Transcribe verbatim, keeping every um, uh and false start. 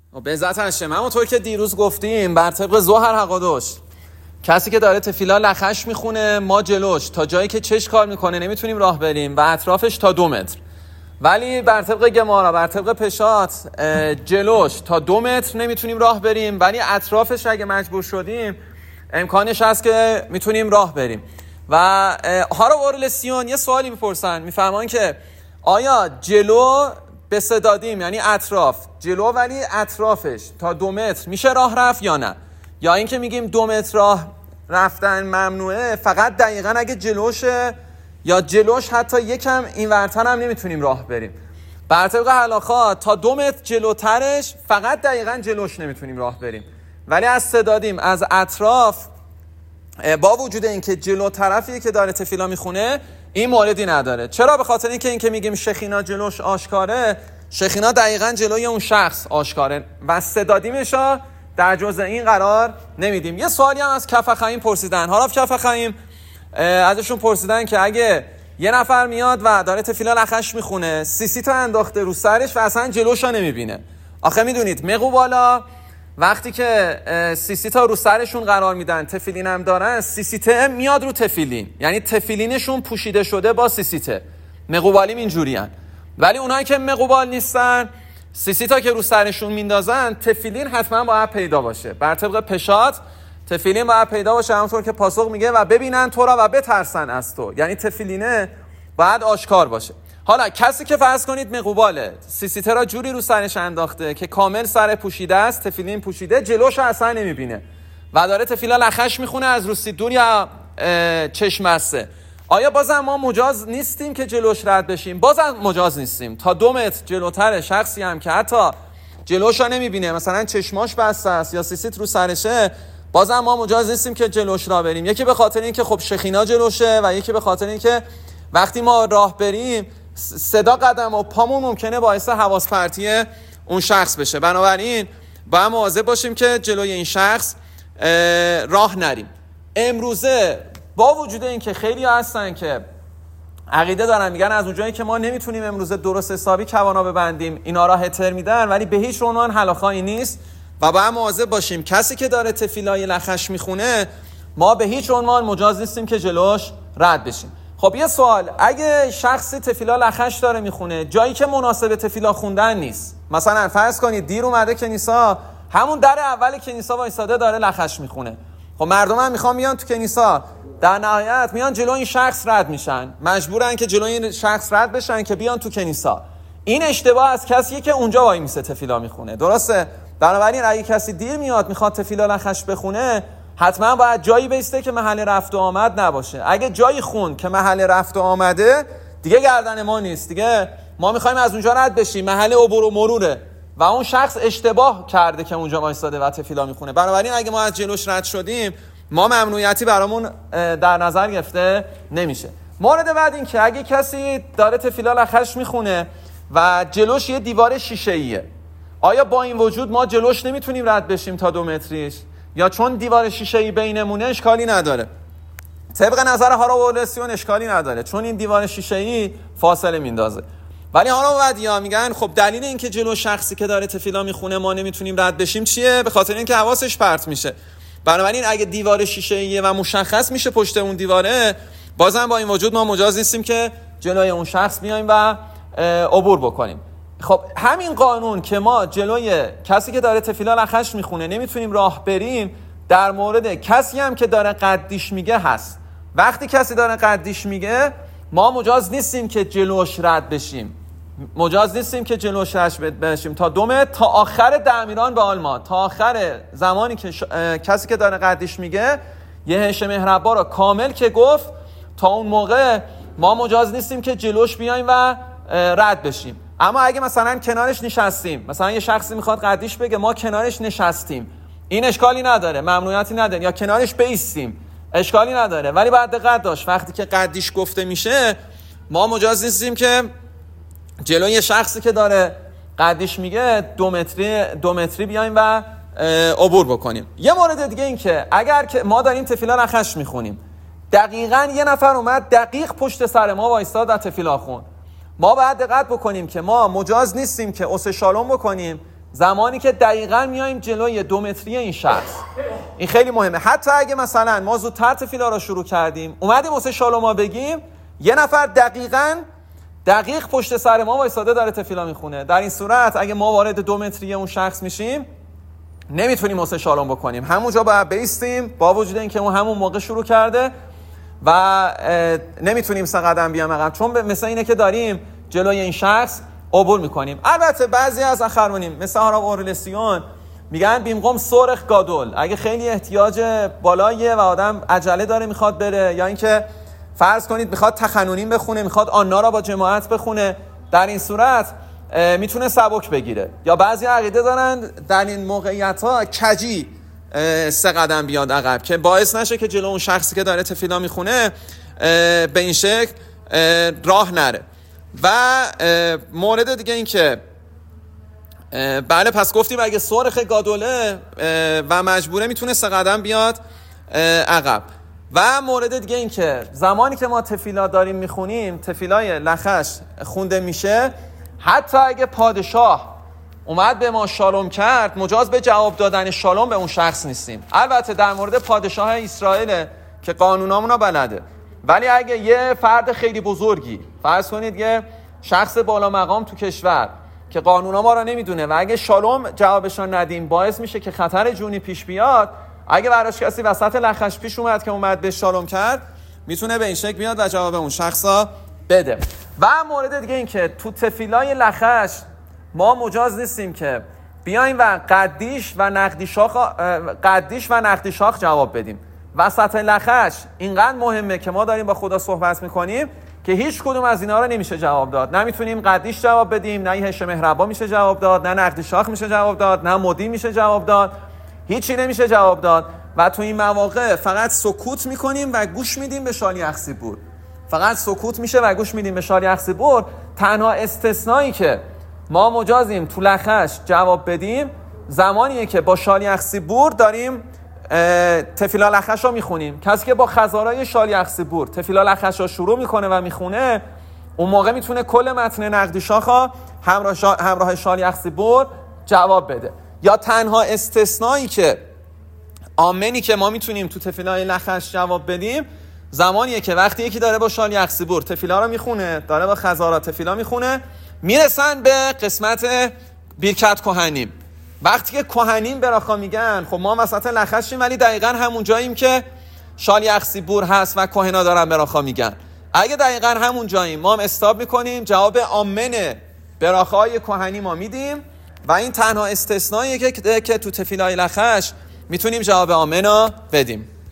به عزت هاشم، همونطور که دیروز گفتیم بر طبق ظاهر حقادش کسی که داره تفیلا لخش میخونه ما جلوش تا جایی که چش کار میکنه نمیتونیم راه بریم و اطرافش تا دو متر، ولی بر طبق گمارا بر طبق پشات جلوش تا دو متر نمیتونیم راه بریم، ولی اطرافش اگه مجبور شدیم امکانش هست که میتونیم راه بریم. و هارا اورلسیون یه سوالی میپرسن، میفهمان که آیا جلو به صدادیم یعنی اطراف جلو ولی اطرافش تا دو متر میشه راه رفت یا نه، یا اینکه میگیم دو متر راه رفتن ممنوعه فقط دقیقاً اگه جلوشه یا جلوش حتی یکم این ورتر هم نمیتونیم راه بریم. بر طبق حلاخات تا دو متر جلوترش فقط دقیقاً جلوش نمیتونیم راه بریم، ولی از صدادیم از اطراف با وجود اینکه جلو طرفی که داره تفیلا میخونه این موردی نداره. چرا؟ به خاطر اینکه اینکه میگیم شخینا جلوش آشکاره، شخینا دقیقاً جلوی اون شخص آشکاره و صدادیمشا در جزء این قرار نمیدیم. یه سوالی هم از کفخیم پرسیدن. حالا کفخیم ازشون پرسیدن که اگه یه نفر میاد و داره تفیلا لخش میخونه سیسی تا انداخته رو سرش و اصلا جلوشا نمیبینه، آخه میدونید مقو بالا وقتی که سیسی تا رو سرشون قرار میدن تفیلین هم دارن سیسیته میاد رو تفیلین، یعنی تفیلینشون پوشیده شده با سیسیته. مقوبالیم اینجورین، ولی اونایی که مقوبال نیستن سیسیتا که رو سرشون میندازن تفیلین حتما باید پیدا باشه. بر طبق پشات تفیلین باید پیدا باشه، همونطور که پاسخ میگه و ببینن تو را و بترسن از تو، یعنی تفیلینه باید آشکار باشه. حالا کسی که فرض کنید مقوباله سیسیته را جوری رو سرش انداخته که کامل سر پوشیده است، تفیلین پوشیده، جلوش اصلا نمیبینه و داره تفیلا لخش میخونه از رو سیدون یا چشم بسته، آیا بازم ما مجاز نیستیم که جلوش رد بشیم؟ بازم مجاز نیستیم. تا دو متر جلوتر شخصی هم که حتی جلوش را نمیبینه، مثلا چشماش بسته است یا سیسیت رو سرشه، بازم ما مجاز نیستیم که جلوش را بریم. یکی به خاطر اینکه خب شخینا جلوشه و یکی به خاطر اینکه وقتی ما راه بریم صدا قدم و پامون ممکنه باعث حواس پرتی اون شخص بشه، بنابراین باید مواظب باشیم که جلوی این شخص راه نریم. امروزه با وجود اینکه خیلی هستن که عقیده دارن میگن از اونجایی که ما نمیتونیم امروزه درست حسابی کوانا ببندیم اینا را هتر میدن، ولی به هیچ عنوان حلاخایی نیست و باید مواظب باشیم کسی که داره تفیلای لخش میخونه ما به هیچ عنوان مجاز نیستیم که جلوش رد بشیم. خب یه سوال، اگه شخصی تفیلا لخش داره میخونه جایی که مناسب تفیلا خوندن نیست، مثلا فرض کنید دیر اومده کنیسا، همون در اول کنیسا وایساده داره لخش میخونه، خب مردم هم میخوان بیان تو کنیسا، در نهایت میان جلو این شخص رد میشن، مجبورن که جلو این شخص رد بشن که بیان تو کنیسا. این اشتباه از کسیه که اونجا وای میسه تفیلا میخونه، درسته؟ بنابراین اگه کسی دیر میاد میخواد تفیلا لخش بخونه حتما باید جایی بیسته که محل رفت و آمد نباشه. اگه جایی خوند که محل رفت و آمده دیگه گردن ما نیست، دیگه ما میخوایم از اونجا رد بشیم، محل عبور و مروره و اون شخص اشتباه کرده که اونجا وایساده و تفیلا میخونه. بنابراین اگه ما از جلوش رد شدیم ما ممنوعیتی برامون در نظر گرفته نمیشه. مورد بعد این که اگه کسی داره تفیلا لخش میخونه و جلوش یه دیوار شیشه‌ایه، آیا با این وجود ما جلوش نمیتونیم رد بشیم تا دو متریش، یا چون دیوار شیشه‌ای بینمونه اشکالی نداره؟ طبق نظر هارا اورلسیون اشکالی نداره، چون این دیوار شیشه‌ای فاصله میندازه. ولی هارا بعدیا میگن خب دلیل این که جلو شخصی که داره تفیلا میخونه ما نمیتونیم رد بشیم چیه؟ به خاطر اینکه حواسش پرت میشه. بنابراین اگه دیوار شیشه‌ایه و مشخص میشه پشت اون دیواره، بازم با این وجود ما مجاز نیستیم که جلوی اون شخص بیایم و عبور بکنیم. خب همین قانون که ما جلوی کسی که داره تفیلا لخش میخونه نمیتونیم راه بریم، در مورد کسی هم که داره قدیش میگه هست. وقتی کسی داره قدیش میگه ما مجاز نیستیم که جلوش رد بشیم، مجاز نیستیم که جلوش رد بشیم تا دو متر، تا آخر دعمیران به آلمان، تا آخر زمانی که ش... کسی که داره قدیش میگه یه هش مهربا رو کامل که گفت، تا اون موقع ما مجاز نیستیم که جلوش بیایم و رد بشیم. اما اگه مثلا کنارش نشستیم، مثلا یه شخصی میخواد قدیش بگه ما کنارش نشستیم، این اشکالی نداره، ممنوعیتی نداره، یا کنارش بایستیم اشکالی نداره، ولی باید دقت داشت وقتی که قدیش گفته میشه ما مجاز نیستیم که جلوی یه شخصی که داره قدیش میگه دو متری دو متری بیایم و عبور بکنیم. یه مورد دیگه این که اگر که ما داریم تفیلا لخش میخونیم، دقیقاً یه نفر اومد دقیق پشت سر ما وایستاد و تفیلا خون، ما باید دقت بکنیم که ما مجاز نیستیم که اوس شالوم بکنیم زمانی که دقیقاً میایم جلوی دو متری این شخص. این خیلی مهمه. حتی اگه مثلا ما زودتر تفیلا رو شروع کردیم، اومدیم واسه شالوما بگیم، یه نفر دقیقاً دقیق پشت سر ما وایساده داره تفیلا میخونه، در این صورت اگه ما وارد دو متری اون شخص میشیم نمیتونیم واسه شالوم بکنیم، همونجا باید بیستیم با وجود اینکه اون همون موقع شروع کرده و نمیتونیم سه قدم بیام عقب، چون مثل اینه که داریم جلوی این شخص عبور میکنیم. البته بعضی از اخرونیم مثل هاراب اورلسیون میگن بیمقوم سرخ گادول، اگه خیلی احتیاج بالاییه و آدم عجله داره میخواد بره، یا اینکه فرض کنید میخواد تخنونین بخونه، میخواد آنا را با جماعت بخونه، در این صورت میتونه سبک بگیره. یا بعضی عقیده دارن در این موقعیت ها کجی سه قدم بیاد عقب که باعث نشه که جلو اون شخصی که داره تفیلا میخونه به این شکل راه نره. و مورد دیگه این که بله پس گفتیم اگه سرخ گادوله و مجبوره میتونه سه قدم بیاد عقب. و مورد دیگه این که زمانی که ما تفیلا داریم میخونیم، تفیلای لخش خونده میشه، حتی اگه پادشاه اومد به ما شالوم کرد، مجاز به جواب دادن شالوم به اون شخص نیستیم. البته در مورد پادشاه اسرائیل که قانونامونو بلده، ولی اگه یه فرد خیلی بزرگی، فرض کنید یه شخص بالا مقام تو کشور که قانونا ما رو نمیدونه و اگه شالوم جوابشون ندیم باعث میشه که خطر جونی پیش بیاد، اگه براش کسی وسط لخش پیش اومد که اومد به شالوم کرد، میتونه به این شکل بیاد و جواب اون شخصا بده. و مورد دیگه این که تو تفیلای لخش ما مجاز نیستیم که بیایم و قدیش و نقدی شاخ قدیش و نقدی شاخ جواب بدیم. وسط لخش اینقدر مهمه که ما داریم با خدا صحبت میکنیم که هیچ کدوم از اینا رو نمیشه جواب داد. نمیتونیم قدیش جواب بدیم، نه هش مهربا میشه جواب داد، نه نقدی شاخ میشه جواب داد، نه مدی میشه جواب داد، هیچی نمیشه جواب داد. و تو این مواقع فقط سکوت میکنیم و گوش میدیم به شالیخ سیبور. فقط سکوت میشه و گوش میدیم به شالیخ سیبور. تنها استثنایی که ما مجازیم تو لخش جواب بدیم زمانیه که با شالیخ سیبور داریم تفیلا لخش رو میخونیم. کسی که با خزارای شالیخ سیبور تفیلا لخش رو شروع میکنه و میخونه، اون موقع میتونه کل متن نقدی شاخا همراه, شا... همراه شالیخ سیبور جواب بده. یا تنها استثنایی که آمنی که ما میتونیم تو تفیلای لخش جواب بدیم زمانیه که وقتی یکی داره با شالیخ سیبور تفیلا رو میخونه، داره با خزارا تفیلا میخونه، میرسن به قسمت بیرکت کهنیم. وقتی که کهنیم براخا میگن خب ما وسط لخشیم ولی دقیقاً همون جاییم که شالیخ سیبور هست و کهنا دارن براخا میگن. اگه دقیقاً همون جاییم ما هم استاب میکنیم، جواب آمن براخای کهنی ما میدیم و این تنها استثنائیه که که تو تفیلای لخش میتونیم جواب آمن رو بدیم.